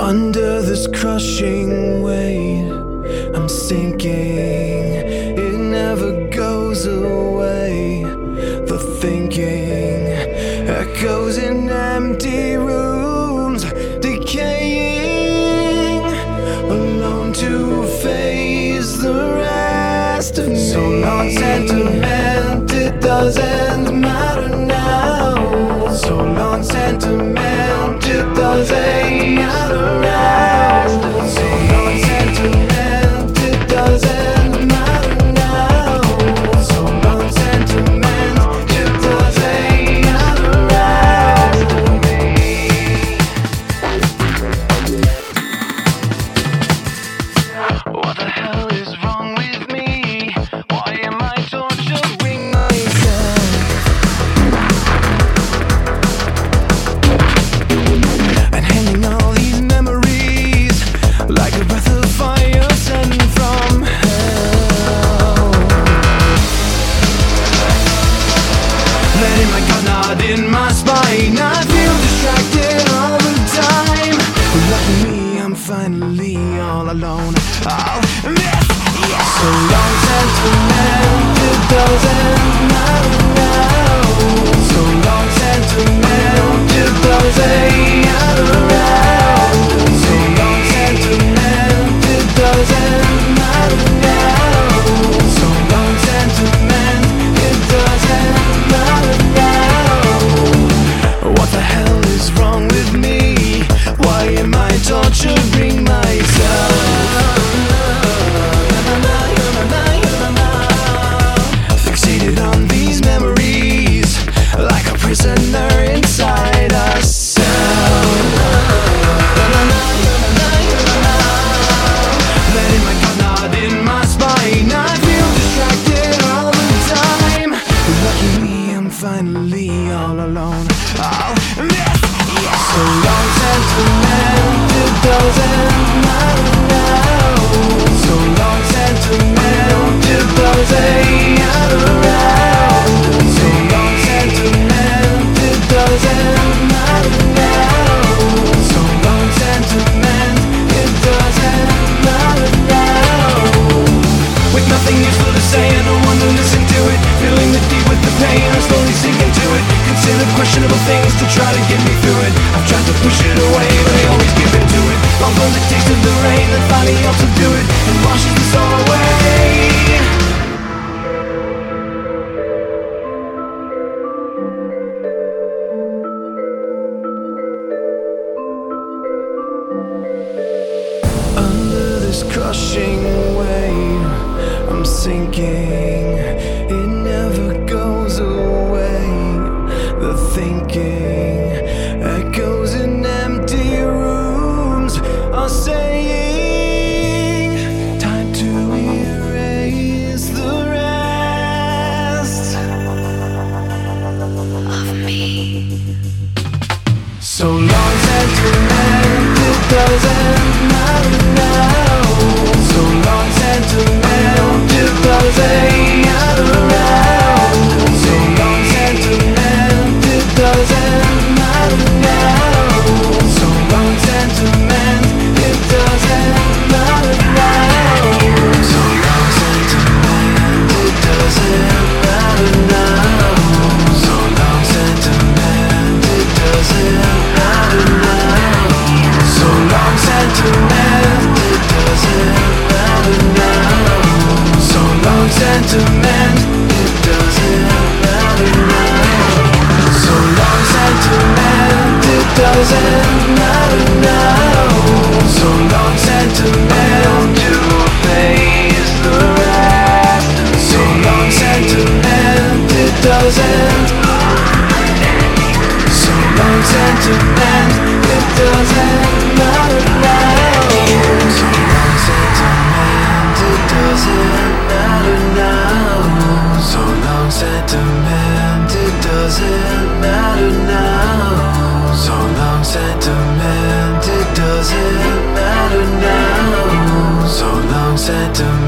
Under this crushing weight, I'm sinking. It never goes away. The thinking echoes in empty rooms, decaying, alone to face the rest of me. So long sentiment, it doesn't matter now. So long sentiment, it doesn't matter now. So long sentiment, it doesn't matter now. So long sentiment, it doesn't matter now. What the hell is wrong with me? Why am I torturing myself? And handling all these memories like a breath of fire sent from hell. Letting my gut nod in my spine, I feel distracted all the time. Lucky me, I'm finally all alone. I'll miss you. So long sentiment, it doesn't matter now. So long sentiment, it doesn't matter now. So long sentiment, it doesn't matter now. So long sentiment, it doesn't matter now. What the hell is wrong with me? Why am I torturing myself? Fixated on these memories like a prisoner inside a cell. Letting my gut nod in my spine, I feel distracted all the time. Lucky me, I'm finally all alone. I'll miss you. So long sentiment, it doesn't matter now. So long sentiment, it doesn't matter now. So long sentiment, it doesn't matter now. So long sentiment, it doesn't matter now. With nothing useful to say and no one to listen to it, feeling the deep with the pain, I'm slowly sinking to it. Consider questionable things to try to get me through it. I've tried to push it away, but I always give in to it. Long bones, it tasted the rain, then finally helps subdue it and washes the soul away. Under this crushing weight, I'm sinking. It never goes away. The thinking echoes in empty rooms are saying, time to erase the rest of me. So long sentiment, it doesn't matter now. So long sentiment, it doesn't matter now. So long sentiment, it doesn't matter now. So long sentiment, it doesn't matter now. So long sentiment, it doesn't matter now. So long sentiment, it doesn't matter now. So long sentiment, it doesn't matter now. So long sentiment, it doesn't matter now. So long sentiment, it doesn't matter now. So long sentiment, to face the rest. So long sentiment, it doesn't. So long sentiment, it doesn't matter now. So long sentiment, it doesn't matter now. So long sentiment, it doesn't matter now. So long sentiment, it doesn't matter now. So long sentiment.